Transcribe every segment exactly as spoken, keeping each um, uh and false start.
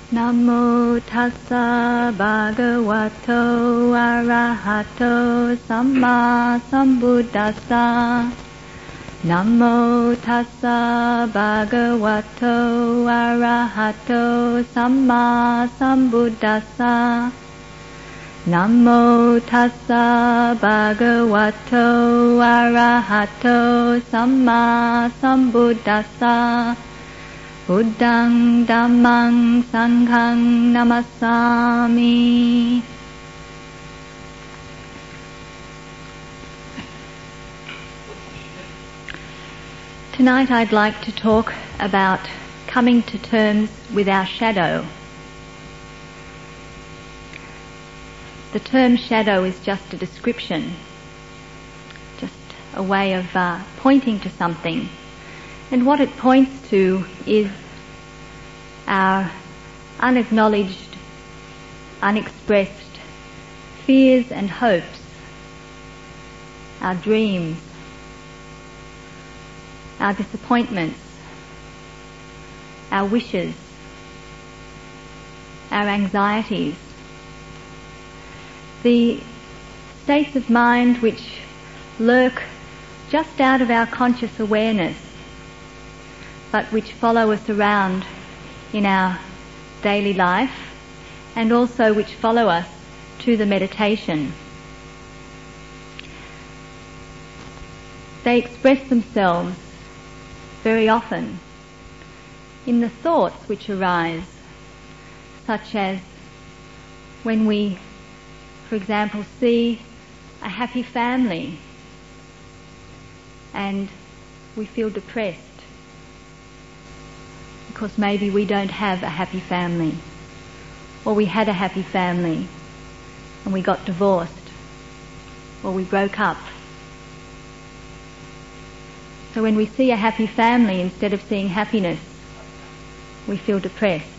Namo tassa bhagavato arahato samma sambuddhassa. Namo tassa bhagavato arahato samma sambuddhassa. Namo tassa bhagavato arahato samma sambuddhassa. Buddhaṃ Dhammaṃ Sanghaṃ Namassāmi. Tonight I'd like to talk about coming to terms with our shadow. The term shadow is just a description, just a way of uh, pointing to something. And what it points to is our unacknowledged, unexpressed fears and hopes, our dreams, our disappointments, our wishes, our anxieties, the states of mind which lurk just out of our conscious awareness, but which follow us around in our daily life, and also which follow us to the meditation. They express themselves very often in the thoughts which arise, such as when we, for example, see a happy family and we feel depressed because maybe we don't have a happy family, or we had a happy family and we got divorced, or we broke up. So when we see a happy family, instead of seeing happiness, we feel depressed.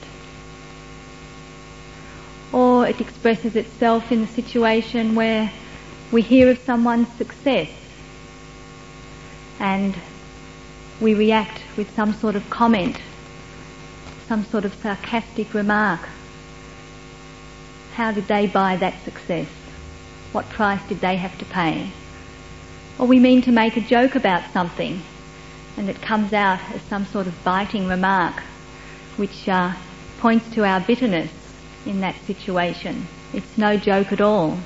Or it expresses itself in the situation where we hear of someone's success and we react with some sort of comment, some sort of sarcastic remark. How did they buy that success? What price did they have to pay? Or we mean to make a joke about something and it comes out as some sort of biting remark which uh, points to our bitterness in that situation. It's no joke at all.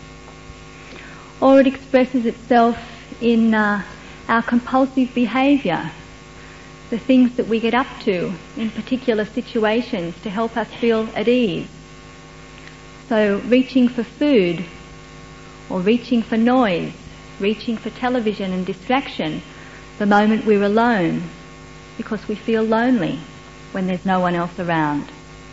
Or it expresses itself in uh, our compulsive behaviour, the things that we get up to in particular situations to help us feel at ease. So reaching for food, or reaching for noise, reaching for television and distraction the moment we're alone, because we feel lonely when there's no one else around.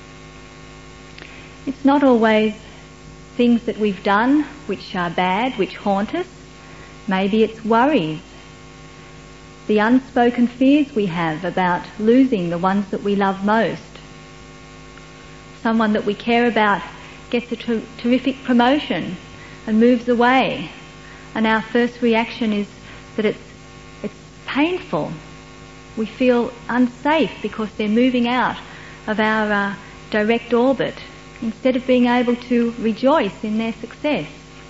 It's not always things that we've done which are bad, which haunt us. Maybe it's worries, the unspoken fears we have about losing the ones that we love most. Someone that we care about gets a ter- terrific promotion and moves away, and our first reaction is that it's it's painful. We feel unsafe because they're moving out of our uh, direct orbit, instead of being able to rejoice in their success.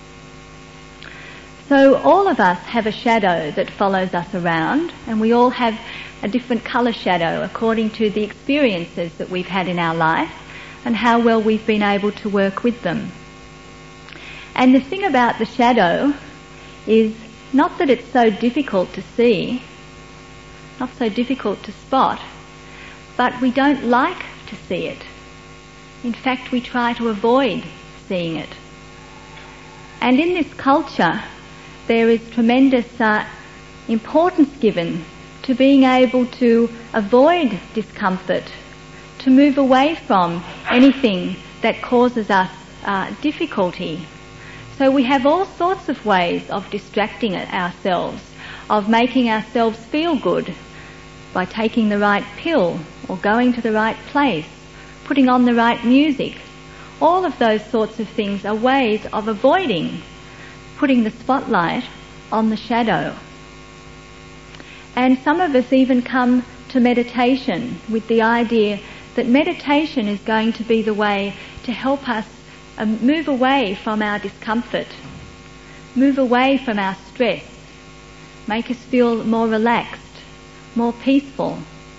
So all of us have a shadow that follows us around, and we all have a different colour shadow according to the experiences that we've had in our life and how well we've been able to work with them. And the thing about the shadow is not that it's so difficult to see, not so difficult to spot, but we don't like to see it. In fact, we try to avoid seeing it. And in this culture, there is tremendous uh, importance given to being able to avoid discomfort, to move away from anything that causes us uh, difficulty. So we have all sorts of ways of distracting ourselves, of making ourselves feel good by taking the right pill or going to the right place, putting on the right music. All of those sorts of things are ways of avoiding putting the spotlight on the shadow. And some of us even come to meditation with the idea that meditation is going to be the way to help us uh, move away from our discomfort, move away from our stress, make us feel more relaxed, more peaceful.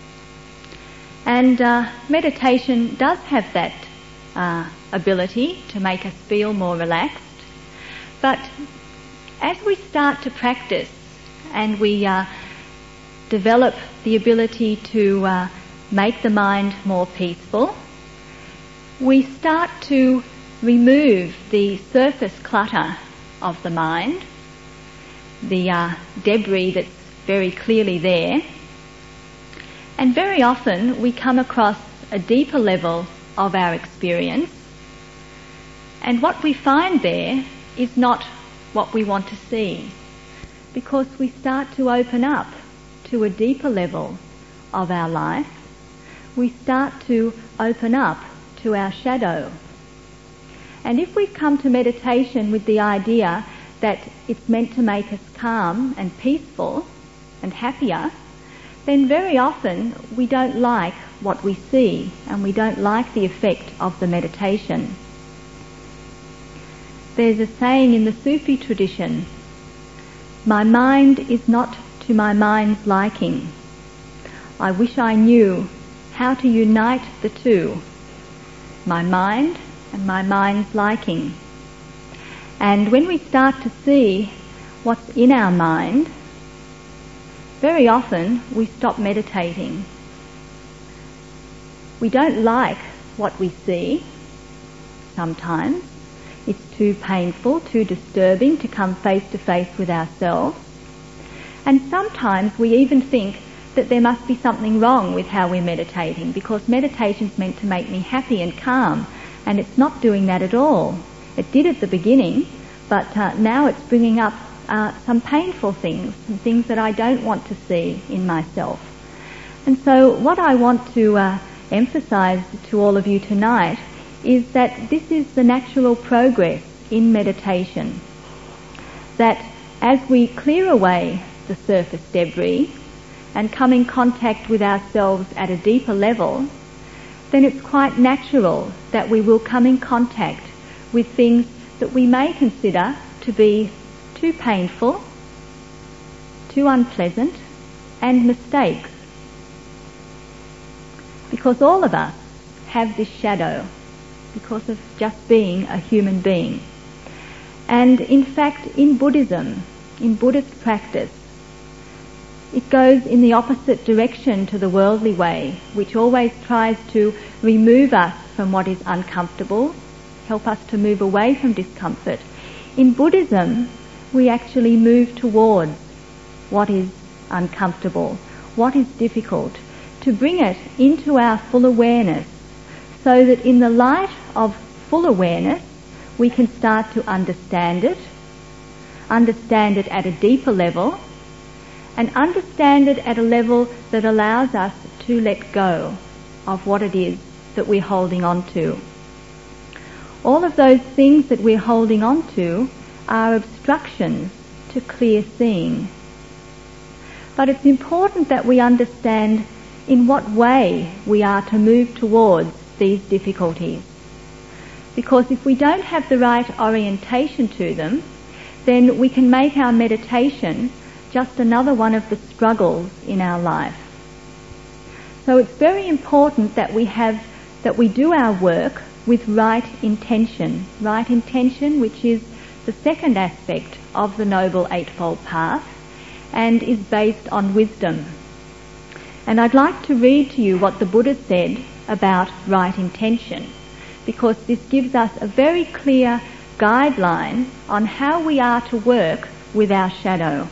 And uh, meditation does have that uh, ability to make us feel more relaxed. But as we start to practice and we uh, develop the ability to uh, make the mind more peaceful, we start to remove the surface clutter of the mind, the uh, debris that's very clearly there. And very often we come across a deeper level of our experience, and what we find there is not what we want to see, because we start to open up to a deeper level of our life. We start to open up to our shadow. And if we come to meditation with the idea that it's meant to make us calm and peaceful and happier, then very often we don't like what we see and we don't like the effect of the meditation. There's a saying in the Sufi tradition, "My mind is not to my mind's liking. I wish I knew how to unite the two, my mind and my mind's liking." And when we start to see what's in our mind, very often we stop meditating. We don't like what we see sometimes. It's too painful, too disturbing to come face to face with ourselves. And sometimes we even think that there must be something wrong with how we're meditating, because meditation's meant to make me happy and calm, and it's not doing that at all. It did at the beginning, but uh, now it's bringing up uh, some painful things, some things that I don't want to see in myself. And so what I want to uh, emphasize to all of you tonight is that this is the natural progress in meditation. That as we clear away the surface debris and come in contact with ourselves at a deeper level, then it's quite natural that we will come in contact with things that we may consider to be too painful, too unpleasant, and mistakes. Because all of us have this shadow because of just being a human being. And in fact, in Buddhism, in Buddhist practice, it goes in the opposite direction to the worldly way, which always tries to remove us from what is uncomfortable, help us to move away from discomfort. In Buddhism, we actually move towards what is uncomfortable, what is difficult, to bring it into our full awareness, so that in the light of full awareness, we can start to understand it, understand it at a deeper level, and understand it at a level that allows us to let go of what it is that we're holding on to. All of those things that we're holding on to are obstructions to clear seeing. But it's important that we understand in what way we are to move towards these difficulties. Because if we don't have the right orientation to them, then we can make our meditation just another one of the struggles in our life. So it's very important that we have, that we do our work with right intention. Right intention, which is the second aspect of the Noble Eightfold Path, and is based on wisdom. And I'd like to read to you what the Buddha said about right intention, because this gives us a very clear guideline on how we are to work with our shadow.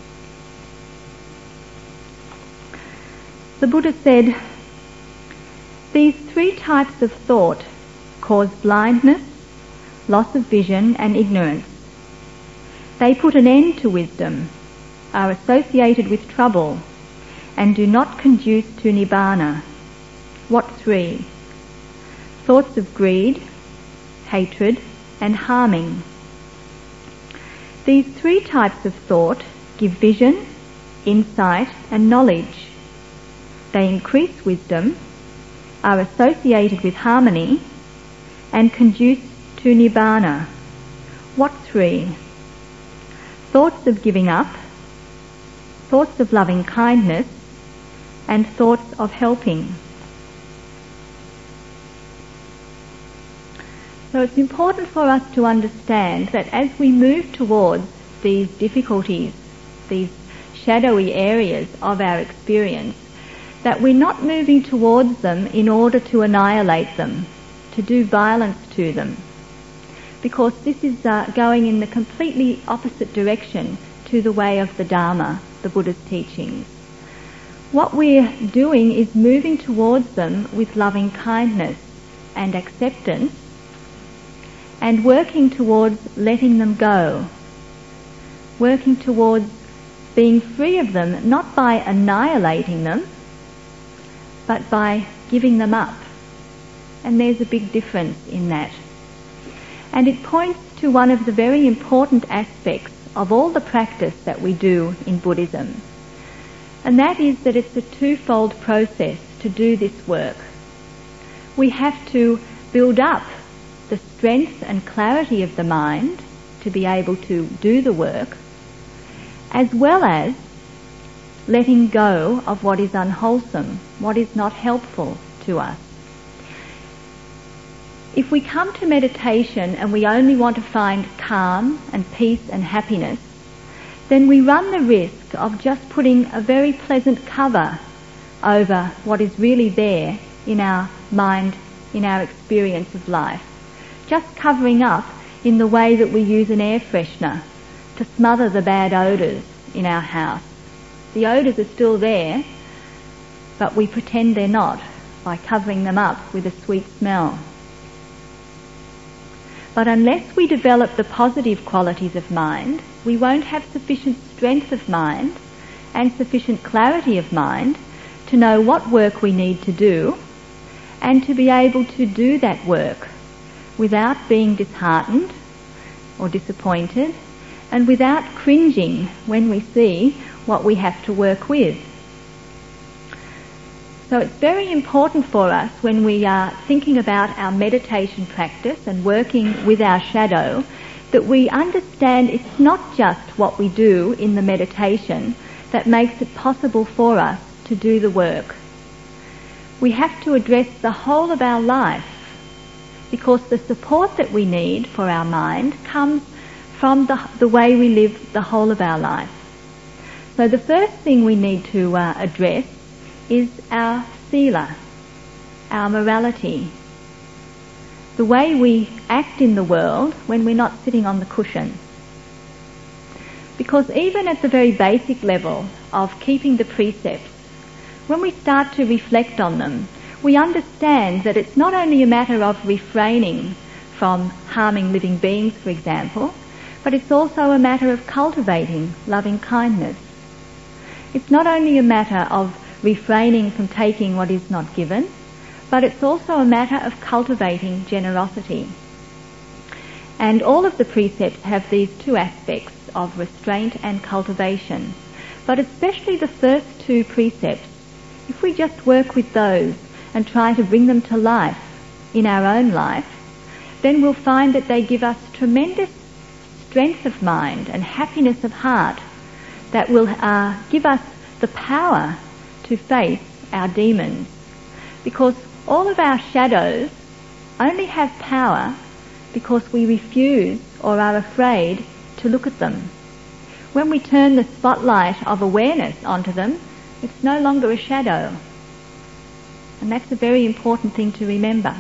The Buddha said, "These three types of thought cause blindness, loss of vision, and ignorance. They put an end to wisdom, are associated with trouble, and do not conduce to nibbana." What three? Thoughts of greed, hatred, and harming. These three types of thought give vision, insight, and knowledge. They increase wisdom, are associated with harmony and conduce to nibbana. What three? Thoughts of giving up, thoughts of loving kindness, and thoughts of helping. So it's important for us to understand that as we move towards these difficulties, these shadowy areas of our experience, that we're not moving towards them in order to annihilate them, to do violence to them, because this is uh, going in the completely opposite direction to the way of the Dharma, the Buddha's teachings. What we're doing is moving towards them with loving kindness and acceptance, and working towards letting them go, working towards being free of them, not by annihilating them, but by giving them up. And there's a big difference in that. And it points to one of the very important aspects of all the practice that we do in Buddhism. And that is that it's a twofold process to do this work. We have to build up the strength and clarity of the mind to be able to do the work, as well as letting go of what is unwholesome, what is not helpful to us. If we come to meditation and we only want to find calm and peace and happiness, then we run the risk of just putting a very pleasant cover over what is really there in our mind, in our experience of life. Just covering up in the way that we use an air freshener to smother the bad odours in our house. The odours are still there, but we pretend they're not by covering them up with a sweet smell. But unless we develop the positive qualities of mind, we won't have sufficient strength of mind and sufficient clarity of mind to know what work we need to do and to be able to do that work without being disheartened or disappointed, and without cringing when we see what we have to work with. So it's very important for us when we are thinking about our meditation practice and working with our shadow that we understand it's not just what we do in the meditation that makes it possible for us to do the work. We have to address the whole of our life, because the support that we need for our mind comes from the, the way we live the whole of our life. So the first thing we need to uh, address is our sila, our morality, the way we act in the world when we're not sitting on the cushion. Because even at the very basic level of keeping the precepts, when we start to reflect on them, we understand that it's not only a matter of refraining from harming living beings, for example, but it's also a matter of cultivating loving kindness. It's not only a matter of refraining from taking what is not given, but it's also a matter of cultivating generosity. And all of the precepts have these two aspects of restraint and cultivation. But especially the first two precepts, if we just work with those and try to bring them to life in our own life, then we'll find that they give us tremendous strength of mind and happiness of heart that will uh, give us the power to face our demons. Because all of our shadows only have power because we refuse or are afraid to look at them. When we turn the spotlight of awareness onto them, it's no longer a shadow. And that's a very important thing to remember.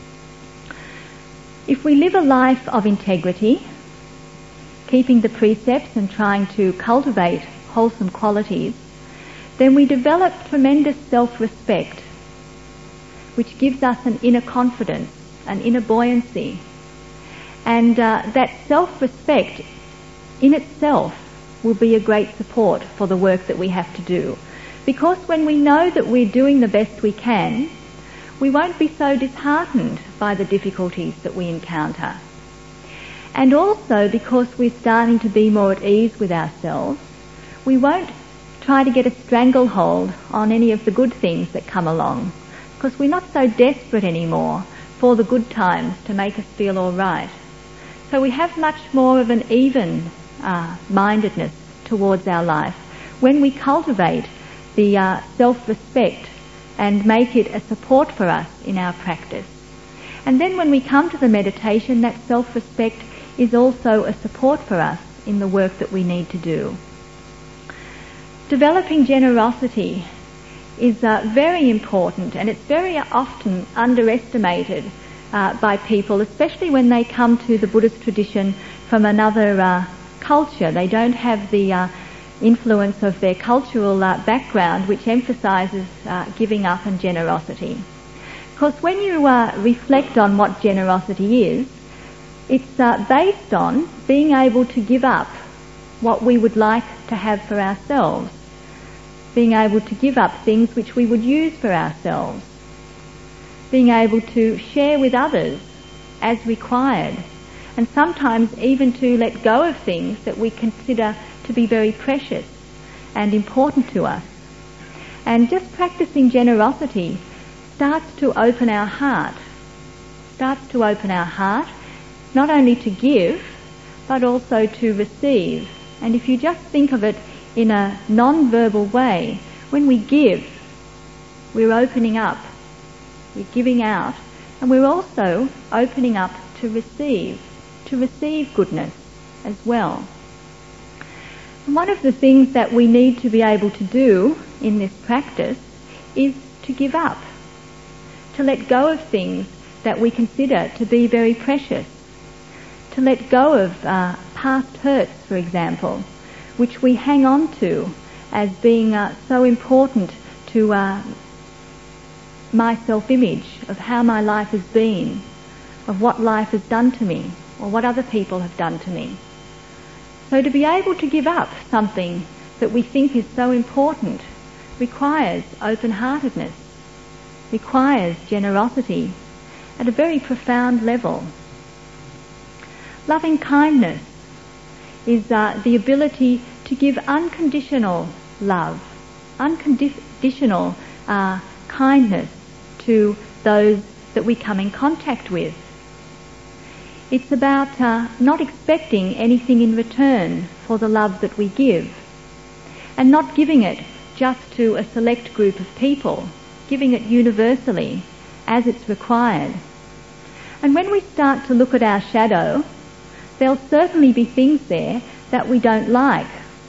If we live a life of integrity, keeping the precepts and trying to cultivate wholesome qualities, then we develop tremendous self-respect, which gives us an inner confidence, an inner buoyancy. And uh, that self-respect in itself will be a great support for the work that we have to do. Because when we know that we're doing the best we can, we won't be so disheartened by the difficulties that we encounter. And also because we're starting to be more at ease with ourselves, we won't try to get a stranglehold on any of the good things that come along, because we're not so desperate anymore for the good times to make us feel all right. So we have much more of an even uh, mindedness towards our life when we cultivate the uh, self-respect and make it a support for us in our practice. And then when we come to the meditation, that self-respect is also a support for us in the work that we need to do. Developing generosity is uh, very important, and it's very often underestimated uh, by people, especially when they come to the Buddhist tradition from another uh, culture. They don't have the uh, influence of their cultural uh, background, which emphasises uh, giving up and generosity. Because when you uh, reflect on what generosity is, it's uh, based on being able to give up what we would like to have for ourselves, being able to give up things which we would use for ourselves, being able to share with others as required, and sometimes even to let go of things that we consider to be very precious and important to us. And just practicing generosity starts to open our heart, starts to open our heart not only to give but also to receive. And if you just think of it in a non-verbal way, when we give, we're opening up, we're giving out, and we're also opening up to receive, to receive goodness as well. And one of the things that we need to be able to do in this practice is to give up, to let go of things that we consider to be very precious, to let go of uh, past hurts, for example, which we hang on to as being uh, so important to uh, my self-image, of how my life has been, of what life has done to me, or what other people have done to me. So to be able to give up something that we think is so important requires open-heartedness, requires generosity at a very profound level. Loving kindness is uh, the ability to give unconditional love, unconditional uh, kindness to those that we come in contact with. It's about uh, not expecting anything in return for the love that we give, and not giving it just to a select group of people, giving it universally as it's required. And when we start to look at our shadow, there'll certainly be things there that we don't like.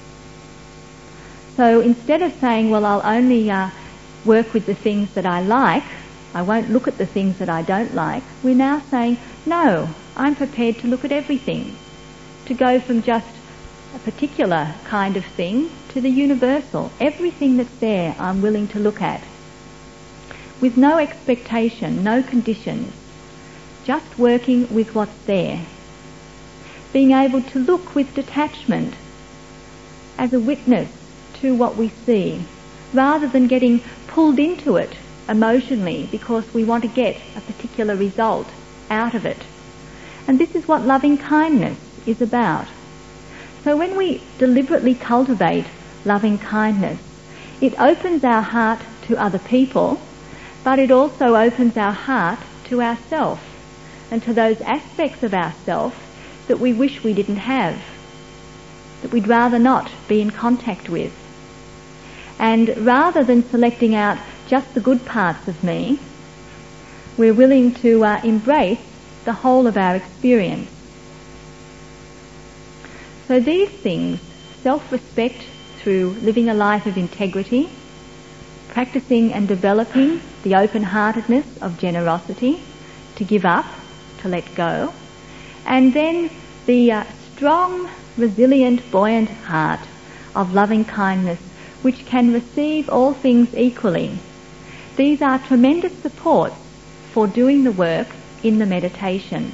So instead of saying, well, I'll only uh, work with the things that I like, I won't look at the things that I don't like, we're now saying, no, I'm prepared to look at everything, to go from just a particular kind of thing to the universal. Everything that's there I'm willing to look at, with no expectation, no conditions, just working with what's there. Being able to look with detachment as a witness to what we see, rather than getting pulled into it emotionally because we want to get a particular result out of it. And this is what loving kindness is about. So when we deliberately cultivate loving kindness, it opens our heart to other people, but it also opens our heart to ourselves and to those aspects of ourselves that we wish we didn't have, that we'd rather not be in contact with. And rather than selecting out just the good parts of me, we're willing to uh, embrace the whole of our experience. So these things, self-respect through living a life of integrity, practicing and developing the open-heartedness of generosity, to give up, to let go, and then the uh, strong, resilient, buoyant heart of loving kindness, which can receive all things equally. These are tremendous supports for doing the work in the meditation.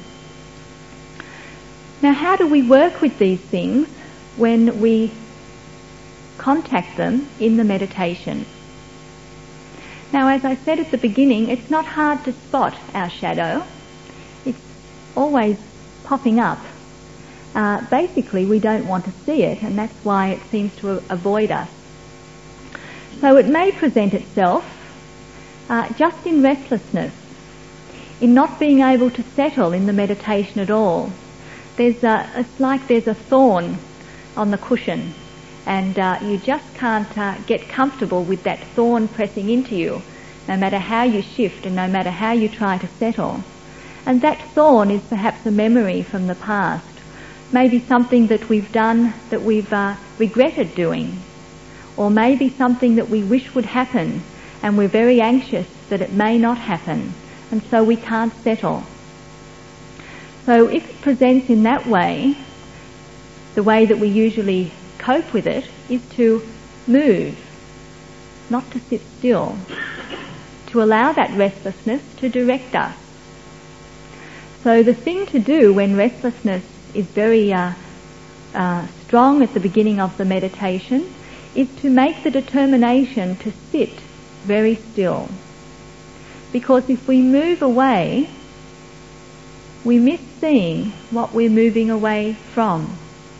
Now, how do we work with these things when we contact them in the meditation? Now, as I said at the beginning, it's not hard to spot our shadow. It's always popping up. Uh, basically, we don't want to see it, and that's why it seems to avoid us. So it may present itself uh, just in restlessness, in not being able to settle in the meditation at all. There's a, it's like there's a thorn on the cushion, and uh, you just can't uh, get comfortable with that thorn pressing into you, no matter how you shift and no matter how you try to settle. And that thorn is perhaps a memory from the past, maybe something that we've done that we've uh, regretted doing, or maybe something that we wish would happen and we're very anxious that it may not happen, and so we can't settle. So if it presents in that way, the way that we usually cope with it is to move, not to sit still, to allow that restlessness to direct us. So the thing to do when restlessness is very uh, uh, strong at the beginning of the meditation is to make the determination to sit very still. Because if we move away, we miss seeing what we're moving away from.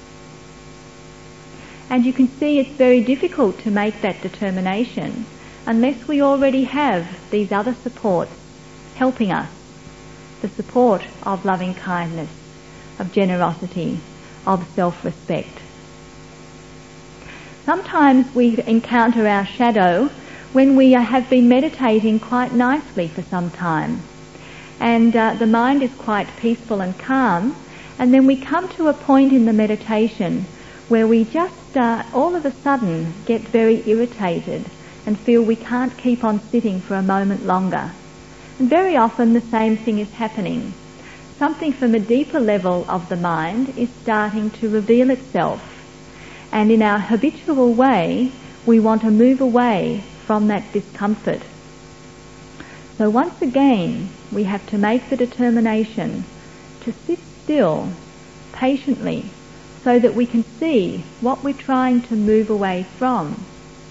And you can see it's very difficult to make that determination unless we already have these other supports helping us. The support of loving kindness, of generosity, of self-respect. Sometimes we encounter our shadow when we have been meditating quite nicely for some time, and uh, the mind is quite peaceful and calm, and then we come to a point in the meditation where we just uh, all of a sudden get very irritated and feel we can't keep on sitting for a moment longer. And very often the same thing is happening. Something from a deeper level of the mind is starting to reveal itself, and in our habitual way we want to move away from that discomfort. So once again we have to make the determination to sit still patiently so that we can see what we're trying to move away from.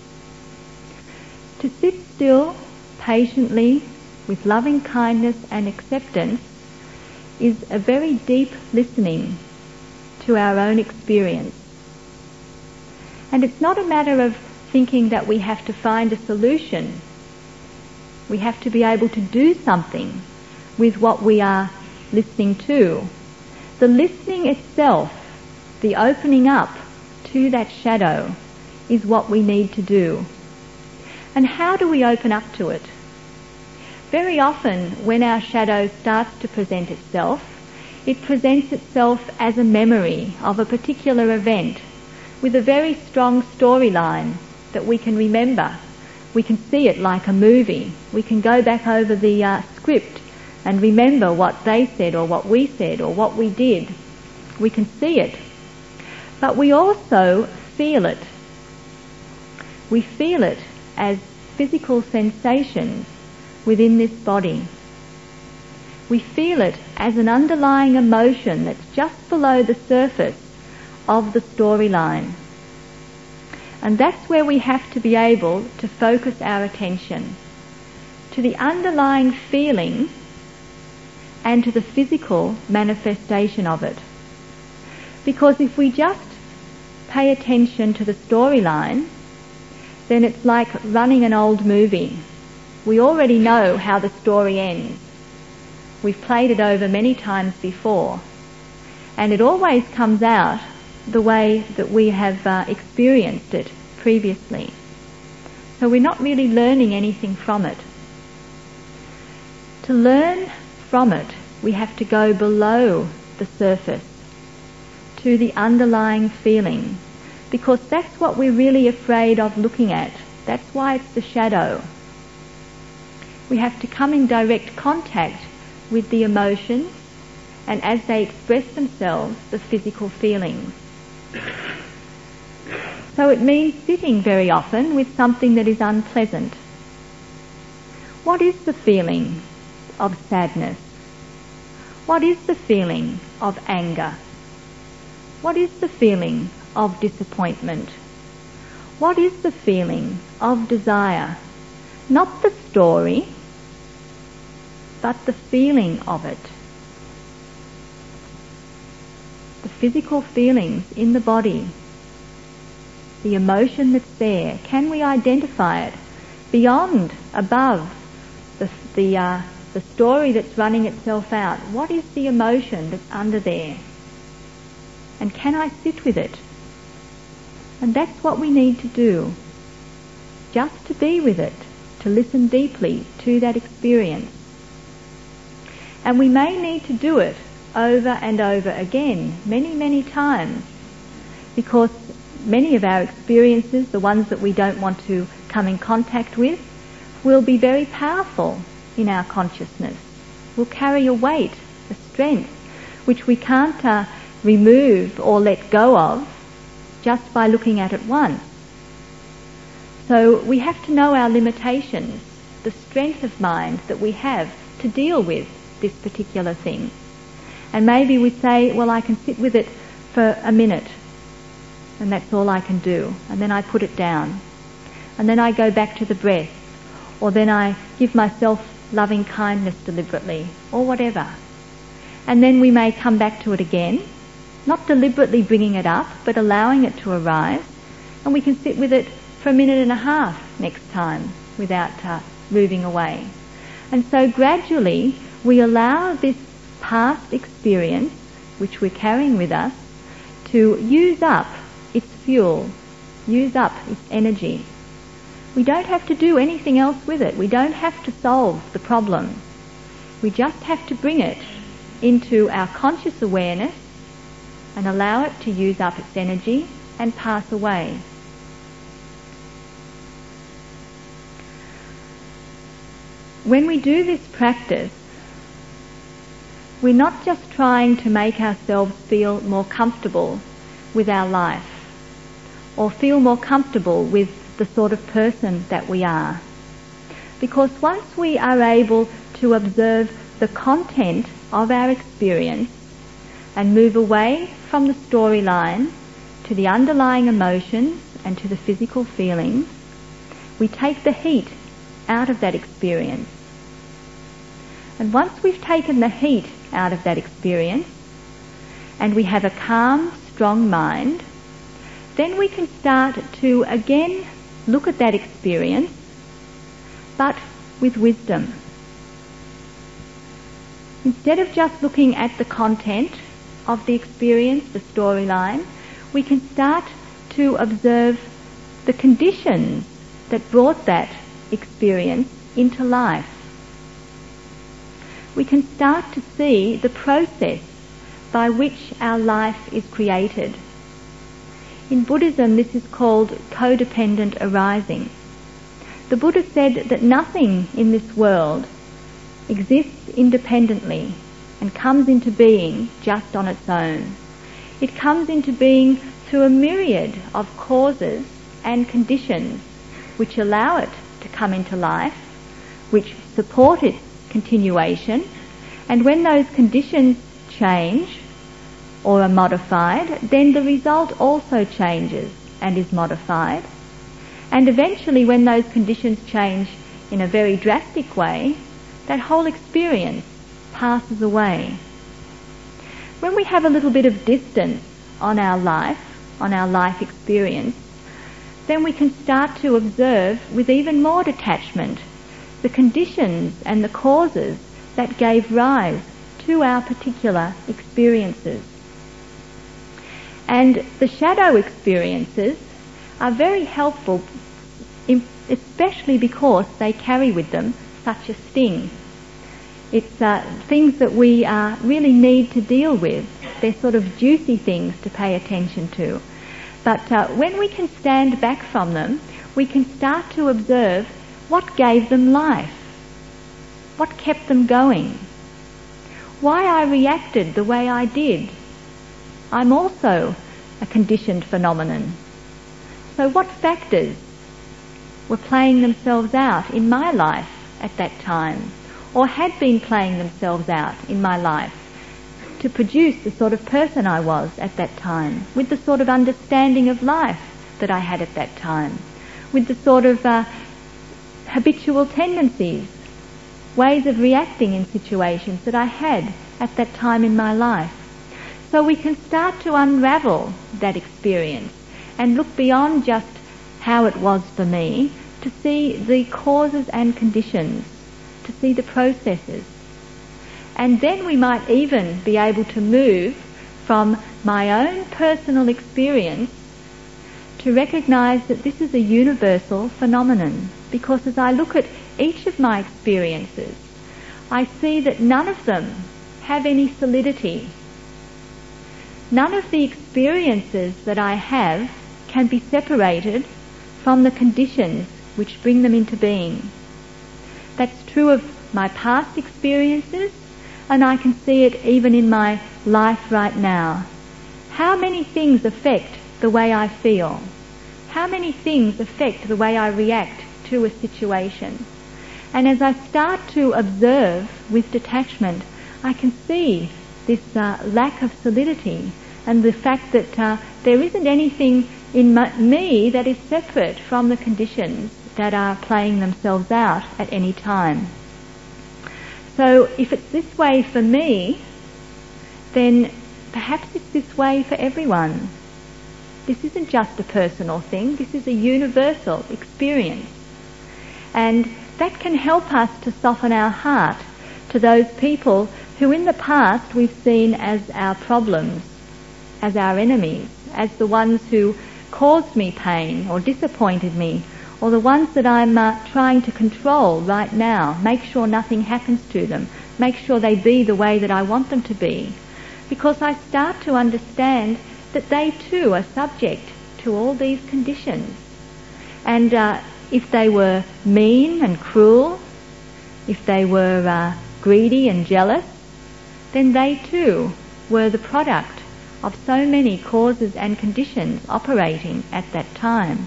To sit still patiently with loving kindness and acceptance is a very deep listening to our own experience. And it's not a matter of thinking that we have to find a solution. We have to be able to do something with what we are listening to. The listening itself, the opening up to that shadow, is what we need to do. And how do we open up to it? Very often when our shadow starts to present itself, it presents itself as a memory of a particular event with a very strong storyline that we can remember. We can see it like a movie. We can go back over the uh, script and remember what they said or what we said or what we did. We can see it. But we also feel it. We feel it as physical sensations within this body. We feel it as an underlying emotion that's just below the surface of the storyline. And that's where we have to be able to focus our attention to the underlying feeling and to the physical manifestation of it. Because if we just pay attention to the storyline, then it's like running an old movie. We already know how the story ends. We've played it over many times before, and it always comes out the way that we have uh, experienced it previously. So we're not really learning anything from it. To learn from it, we have to go below the surface to the underlying feeling, because that's what we're really afraid of looking at. That's why it's the shadow. We have to come in direct contact with the emotions and as they express themselves, the physical feelings. So it means sitting very often with something that is unpleasant. What is the feeling of sadness? What is the feeling of anger? What is the feeling of disappointment? What is the feeling of desire? Not the story, but the feeling of it. The physical feelings in the body, the emotion that's there, can we identify it beyond, above the the uh, the story that's running itself out. What is the emotion that's under there? And can I sit with it? And that's what we need to do. Just to be with it, to listen deeply to that experience. And we may need to do it over and over again, many, many times, because many of our experiences, the ones that we don't want to come in contact with, will be very powerful in our consciousness, will carry a weight, a strength, which we can't uh, remove or let go of just by looking at it once. So we have to know our limitations, the strength of mind that we have to deal with this particular thing. And maybe we say, well, I can sit with it for a minute, and that's all I can do. And then I put it down. And then I go back to the breath. Or then I give myself loving kindness deliberately, or whatever. And then we may come back to it again, not deliberately bringing it up, but allowing it to arise. And we can sit with it for a minute and a half next time without uh, moving away. And so gradually we allow this past experience, which we're carrying with us, to use up its fuel, use up its energy. We don't have to do anything else with it. We don't have to solve the problem. We just have to bring it into our conscious awareness and allow it to use up its energy and pass away. When we do this practice, we're not just trying to make ourselves feel more comfortable with our life or feel more comfortable with the sort of person that we are. Because once we are able to observe the content of our experience and move away from the storyline to the underlying emotions and to the physical feelings, we take the heat out of that experience. And once we've taken the heat out of that experience and we have a calm, strong mind, then we can start to again look at that experience, but with wisdom. Instead of just looking at the content of the experience, the storyline, we can start to observe the conditions that brought that experience into life. We can start to see the process by which our life is created. In Buddhism, this is called codependent arising. The Buddha said that nothing in this world exists independently and comes into being just on its own. It comes into being through a myriad of causes and conditions which allow it to come into life, which support its continuation, and when those conditions change or are modified, then the result also changes and is modified. And eventually, when those conditions change in a very drastic way, that whole experience passes away. When we have a little bit of distance on our life, on our life experience, then we can start to observe with even more detachment the conditions and the causes that gave rise to our particular experiences. And the shadow experiences are very helpful, especially because they carry with them such a sting. It's uh, things that we uh, really need to deal with. They're sort of juicy things to pay attention to. But uh, when we can stand back from them, we can start to observe what gave them life, what kept them going, why I reacted the way I did. I'm also a conditioned phenomenon. So what factors were playing themselves out in my life at that time, or had been playing themselves out in my life to produce the sort of person I was at that time, with the sort of understanding of life that I had at that time, with the sort of uh, habitual tendencies, ways of reacting in situations that I had at that time in my life. So we can start to unravel that experience and look beyond just how it was for me to see the causes and conditions, to see the processes. And then we might even be able to move from my own personal experience to recognise that this is a universal phenomenon. Because as I look at each of my experiences, I see that none of them have any solidity. None of the experiences that I have can be separated from the conditions which bring them into being. That's true of my past experiences, and I can see it even in my life right now. How many things affect the way I feel? How many things affect the way I react to a situation? And as I start to observe with detachment, I can see this uh, lack of solidity and the fact that uh, there isn't anything in my, me that is separate from the conditions that are playing themselves out at any time. So if it's this way for me, then perhaps it's this way for everyone. This isn't just a personal thing, this is a universal experience. And that can help us to soften our heart to those people who in the past we've seen as our problems, as our enemies, as the ones who caused me pain or disappointed me, or the ones that I'm uh, trying to control right now, make sure nothing happens to them, make sure they be the way that I want them to be. Because I start to understand that they too are subject to all these conditions. And uh, if they were mean and cruel, if they were uh, greedy and jealous, then they too were the product of so many causes and conditions operating at that time.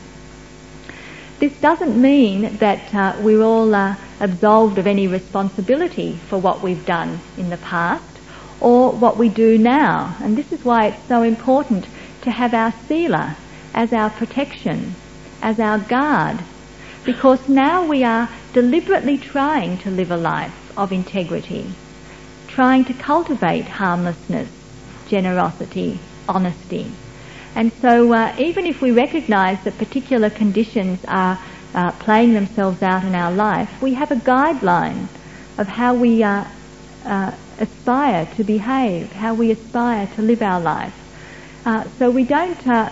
This doesn't mean that uh, we're all uh, absolved of any responsibility for what we've done in the past or what we do now. And this is why it's so important to have our sila as our protection, as our guard, because now we are deliberately trying to live a life of integrity, trying to cultivate harmlessness, generosity, honesty. And so uh, even if we recognise that particular conditions are uh, playing themselves out in our life, we have a guideline of how we uh, uh, aspire to behave, how we aspire to live our life. Uh, so we don't uh,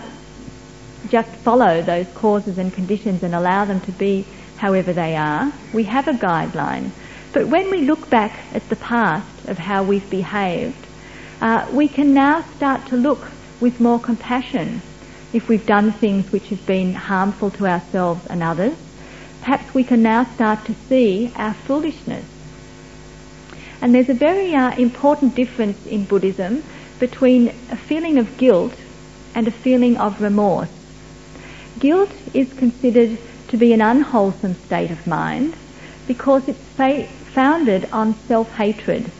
just follow those causes and conditions and allow them to be however they are. We have a guideline. But when we look back at the past of how we've behaved, uh, we can now start to look with more compassion if we've done things which have been harmful to ourselves and others. Perhaps we can now start to see our foolishness. And there's a very uh, important difference in Buddhism between a feeling of guilt and a feeling of remorse. Guilt is considered to be an unwholesome state of mind because it's fa- founded on self-hatred.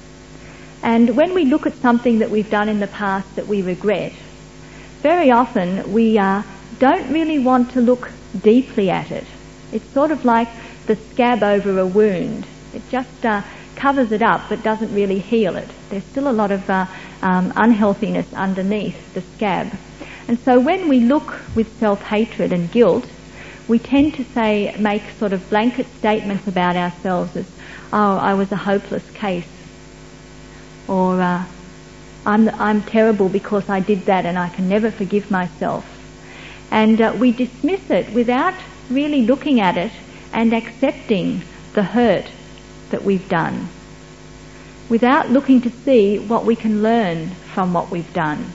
And when we look at something that we've done in the past that we regret, very often we uh, don't really want to look deeply at it. It's sort of like the scab over a wound. It just uh, covers it up but doesn't really heal it. There's still a lot of uh, um, unhealthiness underneath the scab. And so when we look with self-hatred and guilt, we tend to say, make sort of blanket statements about ourselves as, oh, I was a hopeless case. Or uh, I'm, I'm terrible because I did that and I can never forgive myself. And uh, we dismiss it without really looking at it and accepting the hurt that we've done, without looking to see what we can learn from what we've done.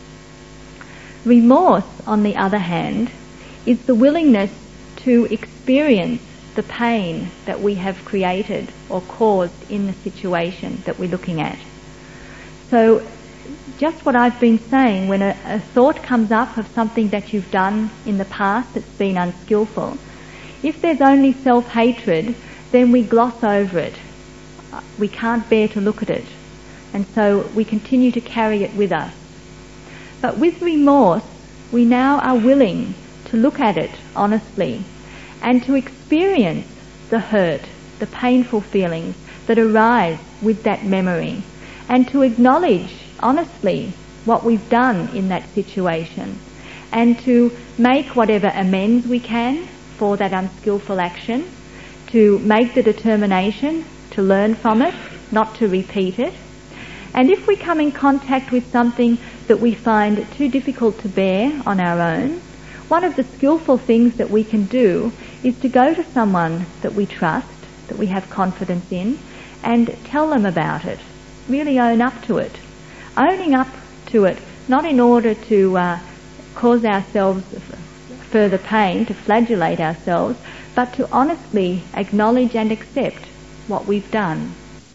Remorse, on the other hand, is the willingness to experience the pain that we have created or caused in the situation that we're looking at. So just what I've been saying, when a, a thought comes up of something that you've done in the past that's been unskillful, if there's only self-hatred, then we gloss over it. We can't bear to look at it. And so we continue to carry it with us. But with remorse, we now are willing to look at it honestly and to experience the hurt, the painful feelings that arise with that memory, and to acknowledge honestly what we've done in that situation and to make whatever amends we can for that unskillful action, to make the determination to learn from it, not to repeat it. And if we come in contact with something that we find too difficult to bear on our own, one of the skillful things that we can do is to go to someone that we trust, that we have confidence in, and tell them about it. Really own up to it. Owning up to it, not in order to uh, cause ourselves further pain, to flagellate ourselves, but to honestly acknowledge and accept what we've done.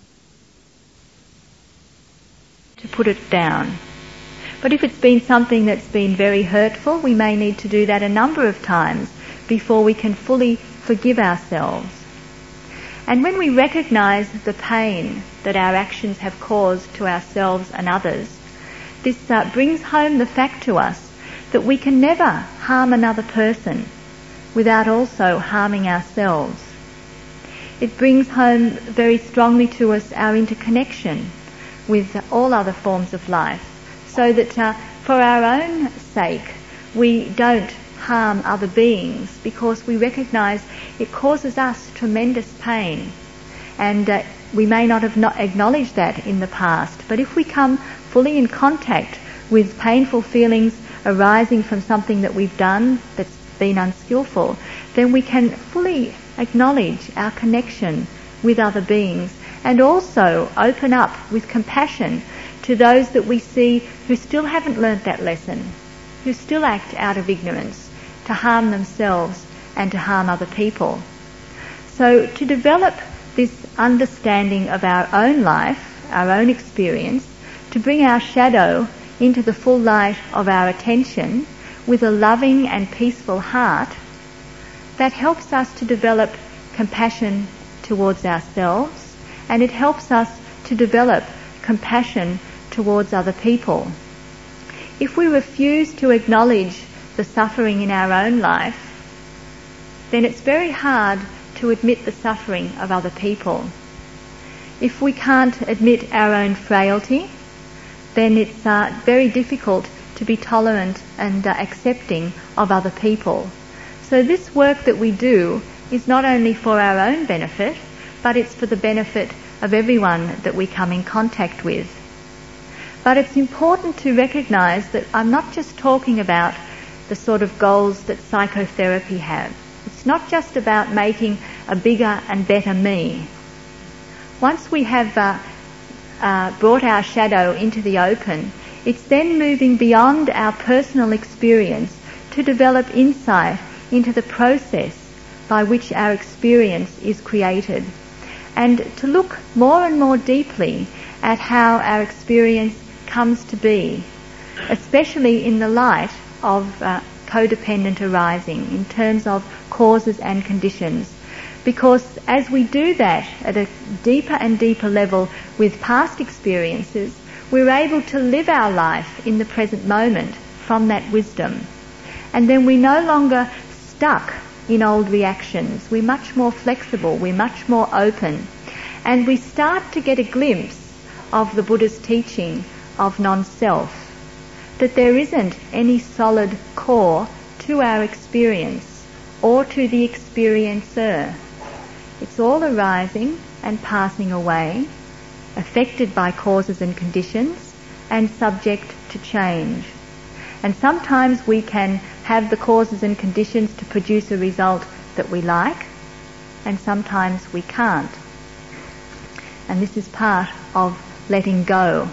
To put it down. But if it's been something that's been very hurtful, we may need to do that a number of times before we can fully forgive ourselves. And when we recognise the pain that our actions have caused to ourselves and others, this uh, brings home the fact to us that we can never harm another person without also harming ourselves. It brings home very strongly to us our interconnection with all other forms of life, so that uh, for our own sake we don't harm other beings, because we recognise it causes us tremendous pain. And uh, we may not have not acknowledged that in the past, but if we come fully in contact with painful feelings arising from something that we've done that's been unskillful, then we can fully acknowledge our connection with other beings, and also open up with compassion to those that we see who still haven't learnt that lesson, who still act out of ignorance to harm themselves and to harm other people. So to develop this understanding of our own life, our own experience, to bring our shadow into the full light of our attention with a loving and peaceful heart, that helps us to develop compassion towards ourselves, and it helps us to develop compassion towards other people. If we refuse to acknowledge the suffering in our own life, then it's very hard to admit the suffering of other people. If we can't admit our own frailty, then it's uh, very difficult to be tolerant and uh, accepting of other people. So this work that we do is not only for our own benefit, but it's for the benefit of everyone that we come in contact with. But it's important to recognise that I'm not just talking about the sort of goals that psychotherapy have. It's not just about making a bigger and better me. Once we have uh, uh, brought our shadow into the open, it's then moving beyond our personal experience to develop insight into the process by which our experience is created, and to look more and more deeply at how our experience comes to be, especially in the light of uh, codependent arising, in terms of causes and conditions. Because as we do that at a deeper and deeper level with past experiences, we're able to live our life in the present moment from that wisdom. And then we're no longer stuck in old reactions. We're much more flexible, we're much more open. And we start to get a glimpse of the Buddha's teaching of non-self, that there isn't any solid core to our experience or to the experiencer. It's all arising and passing away, affected by causes and conditions, and subject to change. And sometimes we can have the causes and conditions to produce a result that we like, and sometimes we can't. And this is part of letting go.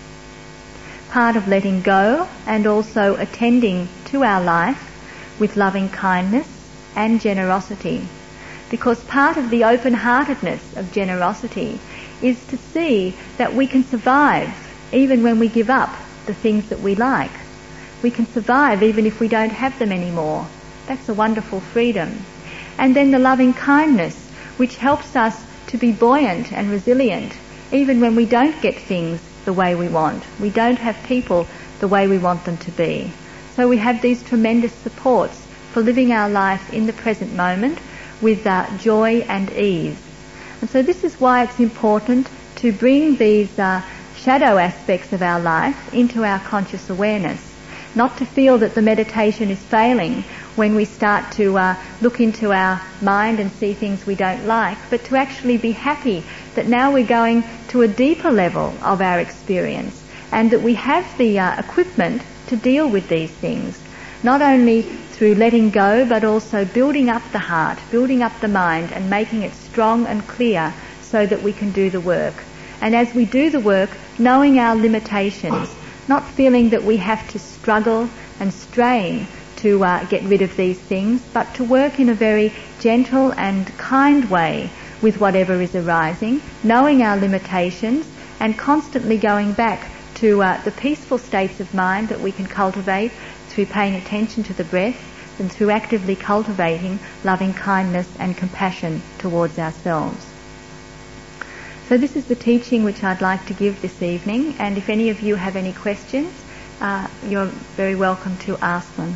Part of letting go and also attending to our life with loving kindness and generosity. Because part of the open-heartedness of generosity is to see that we can survive even when we give up the things that we like. We can survive even if we don't have them anymore. That's a wonderful freedom. And then the loving kindness, which helps us to be buoyant and resilient even when we don't get things the way we want. We don't have people the way we want them to be. So we have these tremendous supports for living our life in the present moment with uh, joy and ease. And so this is why it's important to bring these uh, shadow aspects of our life into our conscious awareness, not to feel that the meditation is failing when we start to uh, look into our mind and see things we don't like, but to actually be happy that now we're going to a deeper level of our experience and that we have the uh, equipment to deal with these things, not only through letting go but also building up the heart, building up the mind and making it strong and clear so that we can do the work. And as we do the work, knowing our limitations, not feeling that we have to struggle and strain to uh, get rid of these things, but to work in a very gentle and kind way with whatever is arising, knowing our limitations and constantly going back to uh, the peaceful states of mind that we can cultivate through paying attention to the breath and through actively cultivating loving kindness and compassion towards ourselves. So this is the teaching which I'd like to give this evening, and if any of you have any questions, uh, you're very welcome to ask them.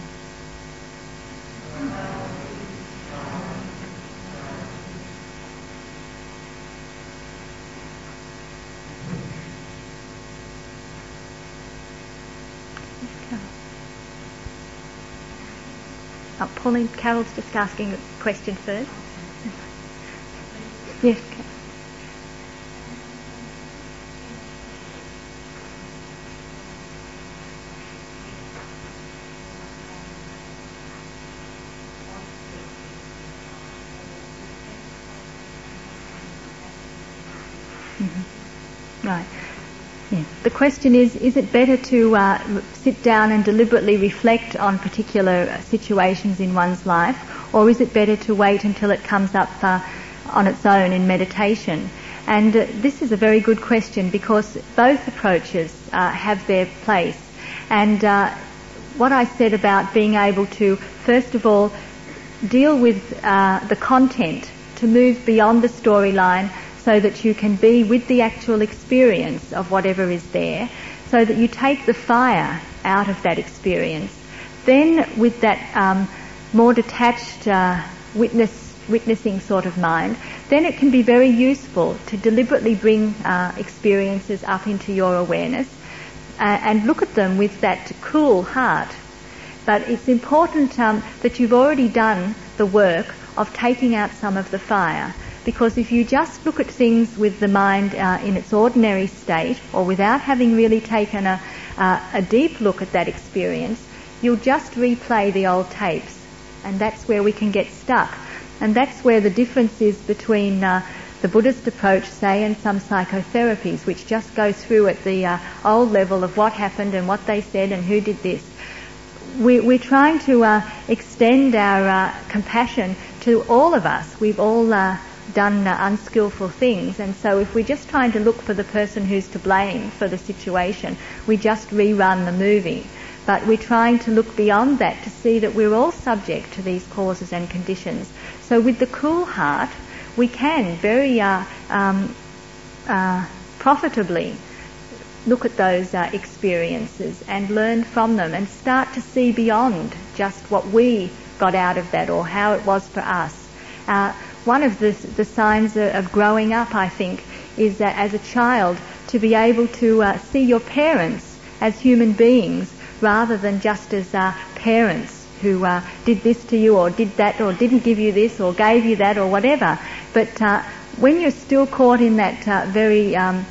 Oh, Pauline, Carol's just asking a question first. Yes, Carol. Mm-hmm. Right. Yeah. The question is, is it better to uh, sit down and deliberately reflect on particular situations in one's life, or is it better to wait until it comes up uh, on its own in meditation? And uh, this is a very good question because both approaches uh, have their place. And uh, what I said about being able to, first of all, deal with uh, the content, to move beyond the storyline, so that you can be with the actual experience of whatever is there, so that you take the fire out of that experience. Then with that um, more detached uh, witness, witnessing sort of mind, then it can be very useful to deliberately bring uh, experiences up into your awareness uh, and look at them with that cool heart. But it's important um, that you've already done the work of taking out some of the fire. Because if you just look at things with the mind uh, in its ordinary state, or without having really taken a, uh, a deep look at that experience, you'll just replay the old tapes. And that's where we can get stuck. And that's where the difference is between uh, the Buddhist approach, say, and some psychotherapies, which just go through at the uh, old level of what happened and what they said and who did this. We, we're trying to uh, extend our uh, compassion to all of us. We've all uh, done uh, unskillful things, and so if we're just trying to look for the person who's to blame for the situation, we just rerun the movie. But we're trying to look beyond that to see that we're all subject to these causes and conditions. So with the cool heart, we can very uh, um, uh, profitably look at those uh, experiences and learn from them and start to see beyond just what we got out of that or how it was for us. Uh, one of the, the signs of growing up, I think, is that as a child to be able to uh, see your parents as human beings rather than just as uh, parents who uh, did this to you or did that or didn't give you this or gave you that or whatever. But uh, when you're still caught in that uh, very um,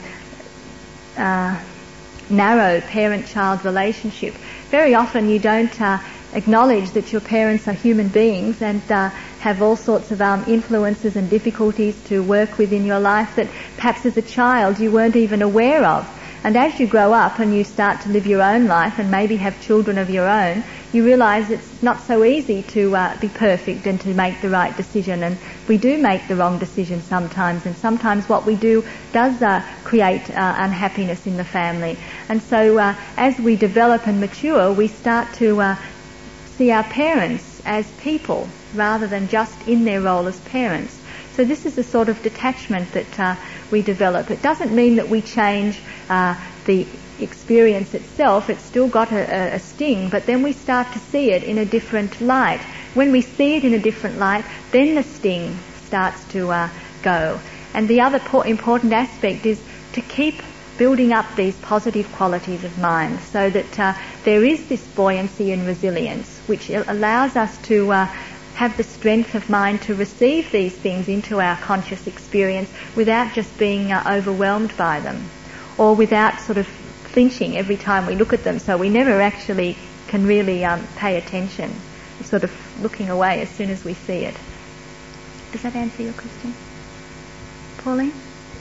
uh, narrow parent-child relationship, very often you don't uh, acknowledge that your parents are human beings and uh, have all sorts of um, influences and difficulties to work with in your life that perhaps as a child you weren't even aware of. And as you grow up and you start to live your own life and maybe have children of your own, you realise it's not so easy to uh, be perfect and to make the right decision. And we do make the wrong decision sometimes, and sometimes what we do does uh, create uh, unhappiness in the family. And so uh, as we develop and mature, we start to uh, see our parents as people rather than just in their role as parents. So this is the sort of detachment that uh, we develop. It doesn't mean that we change uh, the experience itself. It's still got a, a sting, but then we start to see it in a different light. When we see it in a different light, then the sting starts to uh, go. And the other po- important aspect is to keep building up these positive qualities of mind so that uh, there is this buoyancy and resilience which allows us to uh, have the strength of mind to receive these things into our conscious experience without just being uh, overwhelmed by them, or without sort of flinching every time we look at them, so we never actually can really um, pay attention. We're sort of looking away as soon as we see it. Does that answer your question? Pauline?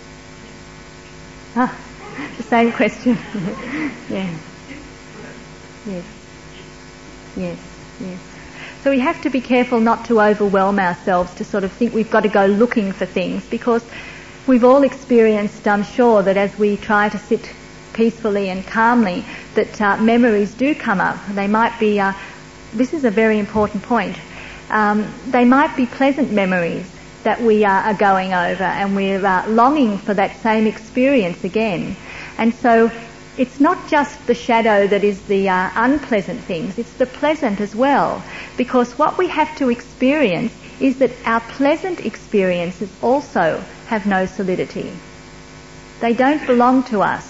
Ah, the same question. Yeah. Yes. Yes, yes. So we have to be careful not to overwhelm ourselves, to sort of think we've got to go looking for things, because we've all experienced, I'm sure, that as we try to sit peacefully and calmly, that uh, memories do come up. They might be, uh, this is a very important point, um, they might be pleasant memories that we uh, are going over, and we're uh, longing for that same experience again. And so it's not just the shadow that is the uh, unpleasant things, it's the pleasant as well. Because what we have to experience is that our pleasant experiences also have no solidity. They don't belong to us.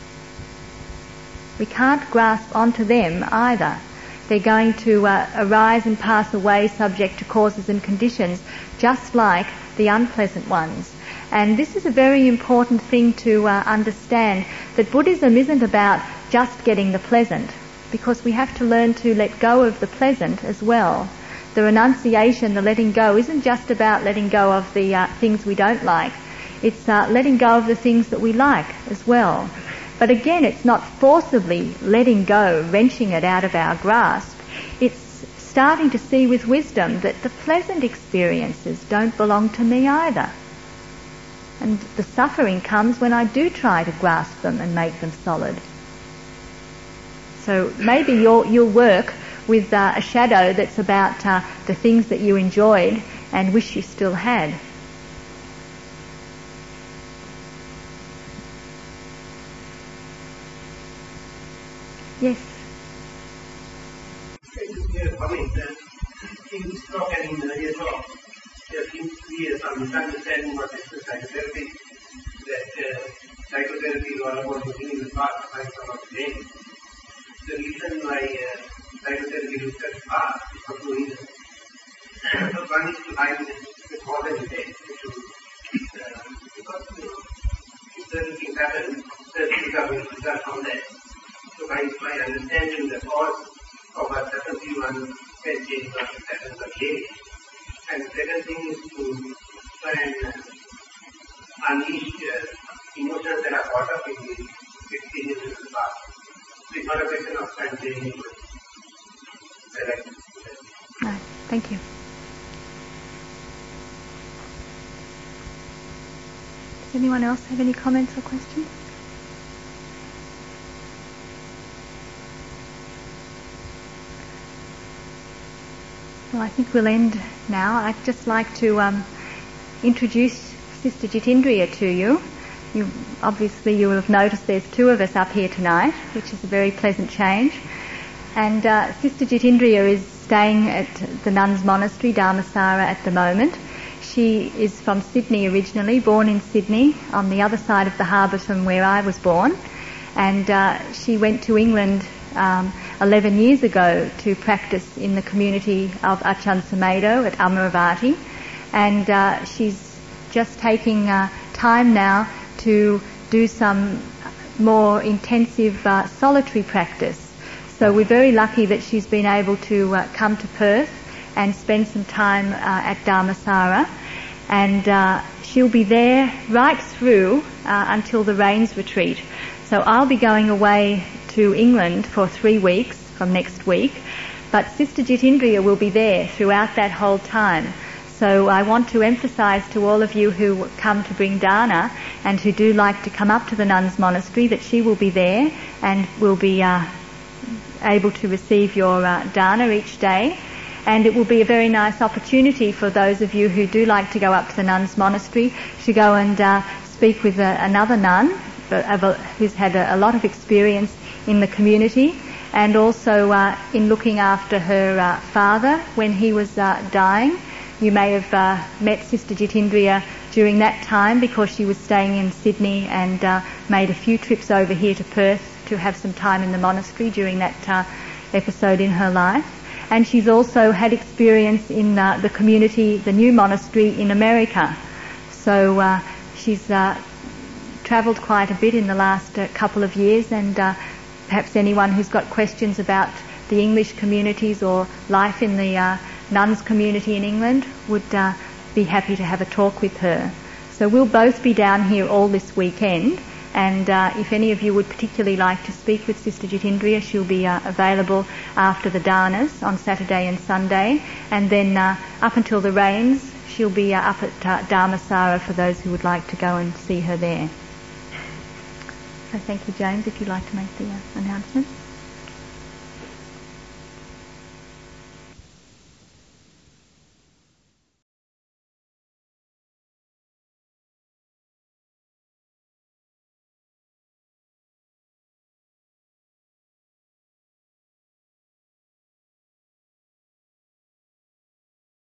We can't grasp onto them either. They're going to uh, arise and pass away subject to causes and conditions, just like the unpleasant ones. And this is a very important thing to uh, understand, that Buddhism isn't about just getting the pleasant, because we have to learn to let go of the pleasant as well. The renunciation, the letting go, isn't just about letting go of the uh, things we don't like. It's uh, letting go of the things that we like as well. But again, it's not forcibly letting go, wrenching it out of our grasp. It's starting to see with wisdom that the pleasant experiences don't belong to me either. And the suffering comes when I do try to grasp them and make them solid. So maybe you'll, you'll work with uh, a shadow that's about uh, the things that you enjoyed and wish you still had. Yes. I mean, in this talk and in the earlier talk, there seems to be some misunderstanding what is the psychotherapy, that uh, psychotherapy is all about looking in the past, find some of the pain. The reason why uh, psychotherapy looks at the past is for two reasons. So one is to find the cause and effect, uh, because you know, if certain things happen, certain things are going to result from that. So by, by understanding the cause of what happens, one can change what happens again. And the second thing is to try and uh, unleash uh, emotions that are caught up in the experiences of the past. So it's not a question of trying to change it, but I like to do that. Right. Thank you. Does anyone else have any comments or questions? Well, I think we'll end now. I'd just like to um, introduce Sister Jitindriya to you. you. Obviously you will have noticed there's two of us up here tonight, which is a very pleasant change. And uh, Sister Jitindriya is staying at the Nuns Monastery, Dharmasara, at the moment. She is from Sydney originally, born in Sydney, on the other side of the harbour from where I was born. And uh, she went to England Um, eleven years ago to practice in the community of Achan Sumedho at Amaravati, and uh, she's just taking uh, time now to do some more intensive uh, solitary practice. So we're very lucky that she's been able to uh, come to Perth and spend some time uh, at Dharmasara, and uh, she'll be there right through uh, until the Rains retreat. So I'll be going away to England for three weeks from next week, but Sister Jitindriya will be there throughout that whole time. So I want to emphasise to all of you who come to bring dana and who do like to come up to the Nuns Monastery that she will be there and will be uh, able to receive your uh, dana each day. And it will be a very nice opportunity for those of you who do like to go up to the Nuns Monastery to go and uh, speak with uh, another nun who's had a, a lot of experience in the community, and also uh, in looking after her uh, father when he was uh, dying. You may have uh, met Sister Jitindriya during that time because she was staying in Sydney and uh, made a few trips over here to Perth to have some time in the monastery during that uh, episode in her life. And she's also had experience in uh, the community, the new monastery in America. So uh, she's uh, travelled quite a bit in the last uh, couple of years, and uh, perhaps anyone who's got questions about the English communities or life in the uh, nuns community in England would uh, be happy to have a talk with her. So we'll both be down here all this weekend, and uh, if any of you would particularly like to speak with Sister Jitindriya, she'll be uh, available after the Danas on Saturday and Sunday, and then uh, up until the rains she'll be uh, up at uh, Dharmasara for those who would like to go and see her there. So thank you, James, if you'd like to make the uh, announcement.